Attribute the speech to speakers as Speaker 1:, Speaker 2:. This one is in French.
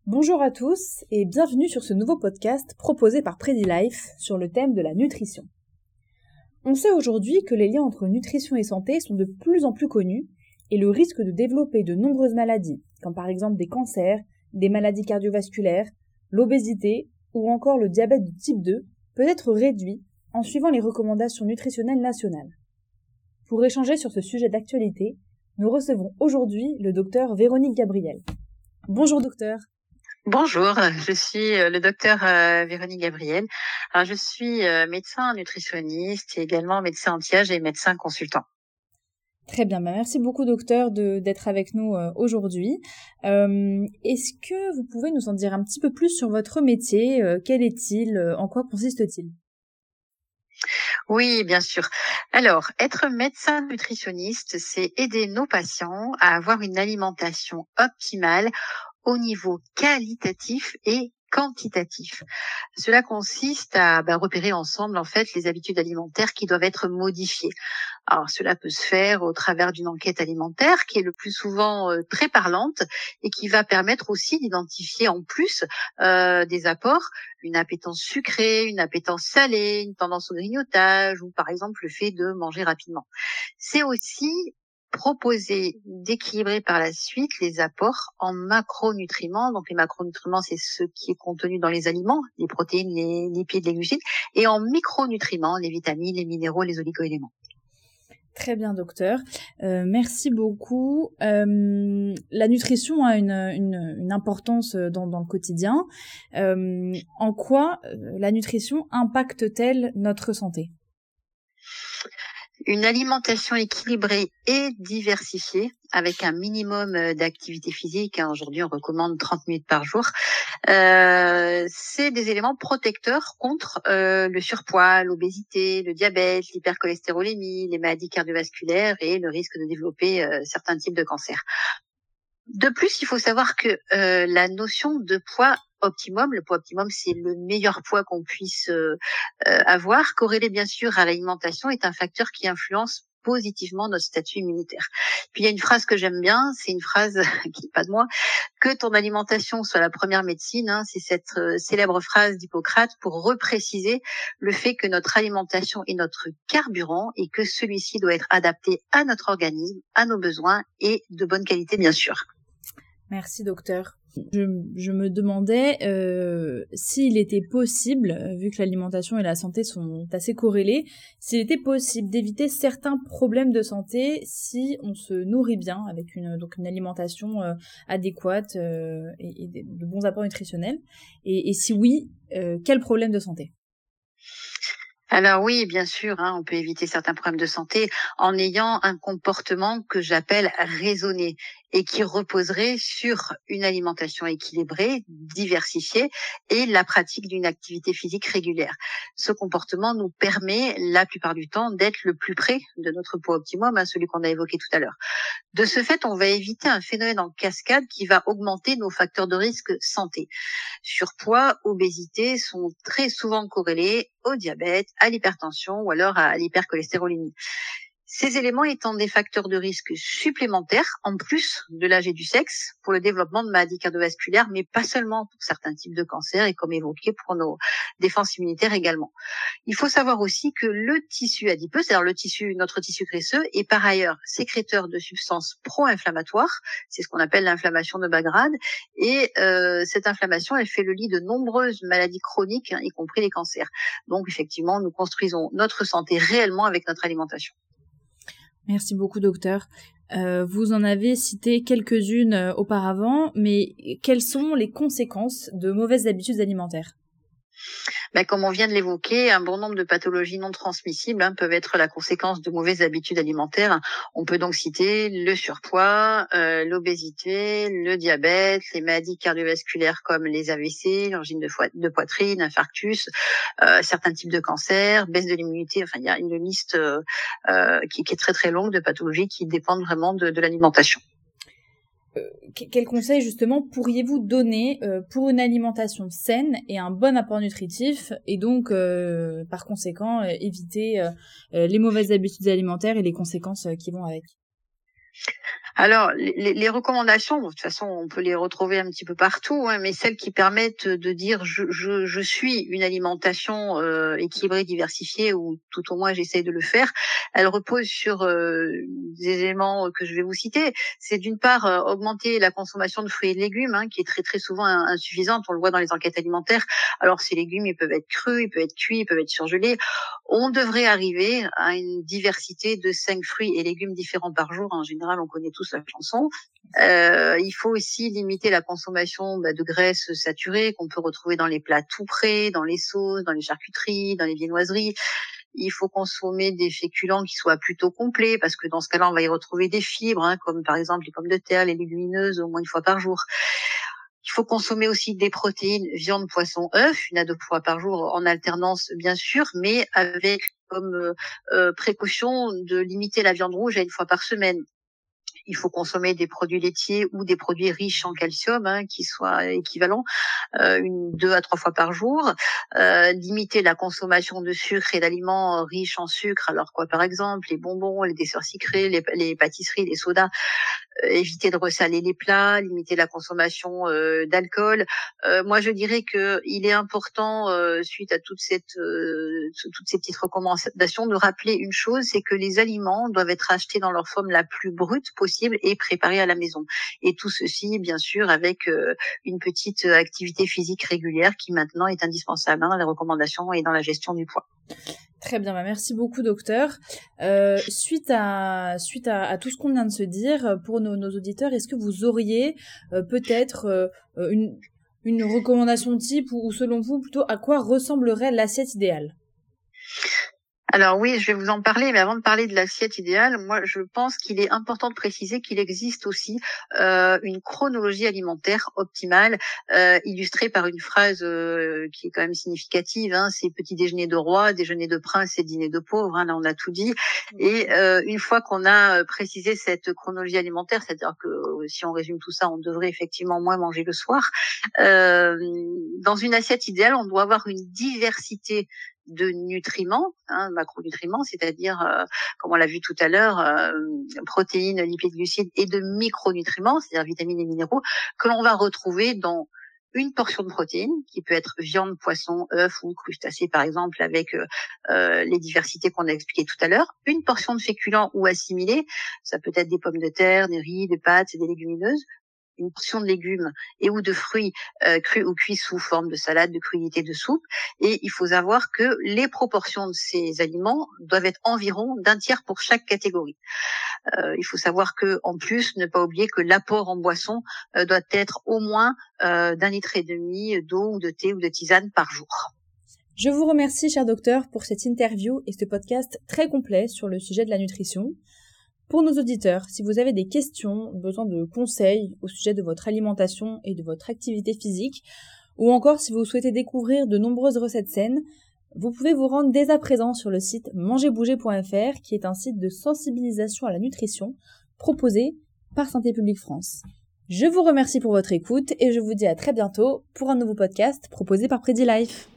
Speaker 1: Bonjour à tous et bienvenue sur ce nouveau podcast proposé par PrediLife sur le thème de la nutrition. On sait aujourd'hui que les liens entre nutrition et santé sont de plus en plus connus et le risque de développer de nombreuses maladies, comme par exemple des cancers, des maladies cardiovasculaires, l'obésité ou encore le diabète de type 2 peut être réduit en suivant les recommandations nutritionnelles nationales. Pour échanger sur ce sujet d'actualité, nous recevons aujourd'hui le docteur Véronique Gabriel. Bonjour docteur.
Speaker 2: Bonjour, je suis le docteur Véronique Gabriel. Alors, je suis médecin nutritionniste et également médecin anti-âge et médecin consultant.
Speaker 1: Très bien, merci beaucoup docteur d'être avec nous aujourd'hui. Est-ce que vous pouvez nous en dire un petit peu plus sur votre métier? Quel est-il? En quoi consiste-t-il?
Speaker 2: Oui, bien sûr. Alors, être médecin nutritionniste, c'est aider nos patients à avoir une alimentation optimale au niveau qualitatif et quantitatif. Cela consiste à repérer ensemble en fait les habitudes alimentaires qui doivent être modifiées. Alors cela peut se faire au travers d'une enquête alimentaire qui est le plus souvent très parlante et qui va permettre aussi d'identifier en plus des apports, une appétence sucrée, une appétence salée, une tendance au grignotage ou par exemple le fait de manger rapidement. C'est aussi proposer d'équilibrer par la suite les apports en macronutriments. Donc les macronutriments, c'est ce qui est contenu dans les aliments, les protéines, les lipides, les glucides, et en micronutriments, les vitamines, les minéraux, les oligo-éléments.
Speaker 1: Très bien docteur, merci beaucoup. La nutrition a une importance dans le quotidien. En quoi la nutrition impacte-t-elle notre santé?
Speaker 2: Une alimentation équilibrée et diversifiée avec un minimum d'activité physique. Aujourd'hui, on recommande 30 minutes par jour. C'est des éléments protecteurs contre le surpoids, l'obésité, le diabète, l'hypercholestérolémie, les maladies cardiovasculaires et le risque de développer certains types de cancers. De plus, il faut savoir que la notion de poids optimum, le poids optimum, c'est le meilleur poids qu'on puisse avoir, corrélé bien sûr à l'alimentation, est un facteur qui influence positivement notre statut immunitaire. Puis il y a une phrase que j'aime bien, c'est une phrase qui n'est pas de moi, que ton alimentation soit la première médecine, c'est cette célèbre phrase d'Hippocrate pour repréciser le fait que notre alimentation est notre carburant et que celui-ci doit être adapté à notre organisme, à nos besoins et de bonne qualité bien sûr.
Speaker 1: Merci docteur. Je me demandais s'il était possible, vu que l'alimentation et la santé sont assez corrélées, s'il était possible d'éviter certains problèmes de santé si on se nourrit bien avec une alimentation adéquate et de bons apports nutritionnels. Et si oui, quels problèmes de santé?
Speaker 2: Alors oui, bien sûr, on peut éviter certains problèmes de santé en ayant un comportement que j'appelle raisonné et qui reposerait sur une alimentation équilibrée, diversifiée et la pratique d'une activité physique régulière. Ce comportement nous permet la plupart du temps d'être le plus près de notre poids optimum, celui qu'on a évoqué tout à l'heure. De ce fait, on va éviter un phénomène en cascade qui va augmenter nos facteurs de risque santé. Surpoids, obésité sont très souvent corrélés au diabète, à l'hypertension ou alors à l'hypercholestérolémie. Ces éléments étant des facteurs de risque supplémentaires, en plus de l'âge et du sexe, pour le développement de maladies cardiovasculaires, mais pas seulement pour certains types de cancers et comme évoqué pour nos défenses immunitaires également. Il faut savoir aussi que le tissu adipeux, c'est-à-dire notre tissu graisseux, est par ailleurs sécréteur de substances pro-inflammatoires. C'est ce qu'on appelle l'inflammation de bas grade. Et cette inflammation, elle fait le lit de nombreuses maladies chroniques, y compris les cancers. Donc effectivement, nous construisons notre santé réellement avec notre alimentation.
Speaker 1: Merci beaucoup, docteur. Vous en avez cité quelques-unes auparavant, mais quelles sont les conséquences de mauvaises habitudes alimentaires?
Speaker 2: Comme on vient de l'évoquer, un bon nombre de pathologies non transmissibles peuvent être la conséquence de mauvaises habitudes alimentaires. On peut donc citer le surpoids, l'obésité, le diabète, les maladies cardiovasculaires comme les AVC, l'angine de poitrine, infarctus, certains types de cancers, baisse de l'immunité. Enfin, il y a une liste qui est très très longue de pathologies qui dépendent vraiment de l'alimentation.
Speaker 1: Quels conseils justement pourriez-vous donner pour une alimentation saine et un bon apport nutritif et donc par conséquent éviter les mauvaises habitudes alimentaires et les conséquences qui vont avec?
Speaker 2: Alors, les recommandations, bon, de toute façon, on peut les retrouver un petit peu partout, hein, mais celles qui permettent de dire je suis une alimentation équilibrée, diversifiée, ou tout au moins j'essaye de le faire, elles reposent sur des éléments que je vais vous citer. C'est d'une part augmenter la consommation de fruits et de légumes, hein, qui est très très souvent insuffisante. On le voit dans les enquêtes alimentaires. Alors, ces légumes, ils peuvent être crus, ils peuvent être cuits, ils peuvent être surgelés. On devrait arriver à une diversité de 5 fruits et légumes différents par jour. En général, on connaît tous la chanson. Il faut aussi limiter la consommation de graisses saturées qu'on peut retrouver dans les plats tout prêts, dans les sauces, dans les charcuteries, dans les viennoiseries. Il faut consommer des féculents qui soient plutôt complets, parce que dans ce cas-là, on va y retrouver des fibres, hein, comme par exemple les pommes de terre, les légumineuses, au moins une fois par jour. Il faut consommer aussi des protéines, viande, poisson, œufs, 1 à 2 fois par jour en alternance, bien sûr, mais avec comme précaution de limiter la viande rouge à 1 fois par semaine. Il faut consommer des produits laitiers ou des produits riches en calcium, hein, qui soient équivalents, 2 à 3 fois par jour. Limiter la consommation de sucre et d'aliments riches en sucre. Alors quoi, par exemple, les bonbons, les desserts sucrés, les pâtisseries, les sodas. Éviter de ressaler les plats, limiter la consommation d'alcool. Moi, je dirais que il est important, suite à toutes ces petites recommandations, de rappeler une chose, c'est que les aliments doivent être achetés dans leur forme la plus brute possible et préparés à la maison. Et tout ceci, bien sûr, avec une petite activité physique régulière qui maintenant est indispensable, hein, dans les recommandations et dans la gestion du poids.
Speaker 1: Très bien, merci beaucoup docteur. Suite à tout ce qu'on vient de se dire, pour nos auditeurs, est-ce que vous auriez peut-être une recommandation type, ou selon vous plutôt à quoi ressemblerait l'assiette idéale ?
Speaker 2: Alors oui, je vais vous en parler, mais avant de parler de l'assiette idéale, moi je pense qu'il est important de préciser qu'il existe aussi une chronologie alimentaire optimale, illustrée par une phrase qui est quand même significative, hein, c'est petit déjeuner de roi, déjeuner de prince et dîner de pauvre, hein, là on a tout dit. Et une fois qu'on a précisé cette chronologie alimentaire, c'est-à-dire que si on résume tout ça, on devrait effectivement moins manger le soir. Dans une assiette idéale, on doit avoir une diversité de nutriments, hein, macronutriments, c'est-à-dire, comme on l'a vu tout à l'heure, protéines, lipides, glucides, et de micronutriments, c'est-à-dire vitamines et minéraux, que l'on va retrouver dans une portion de protéines, qui peut être viande, poisson, œufs ou crustacés par exemple, avec les diversités qu'on a expliquées tout à l'heure, une portion de féculents ou assimilés, ça peut être des pommes de terre, des riz, des pâtes, des légumineuses, une portion de légumes et ou de fruits crus ou cuits sous forme de salade, de crudités, de soupe. Et il faut savoir que les proportions de ces aliments doivent être environ d'1/3 pour chaque catégorie. Il faut savoir que, en plus, ne pas oublier que l'apport en boisson doit être au moins d'1,5 litre d'eau ou de thé ou de tisane par jour.
Speaker 1: Je vous remercie, cher docteur, pour cette interview et ce podcast très complet sur le sujet de la nutrition. Pour nos auditeurs, si vous avez des questions, besoin de conseils au sujet de votre alimentation et de votre activité physique, ou encore si vous souhaitez découvrir de nombreuses recettes saines, vous pouvez vous rendre dès à présent sur le site mangerbouger.fr, qui est un site de sensibilisation à la nutrition proposé par Santé publique France. Je vous remercie pour votre écoute et je vous dis à très bientôt pour un nouveau podcast proposé par PrediLife.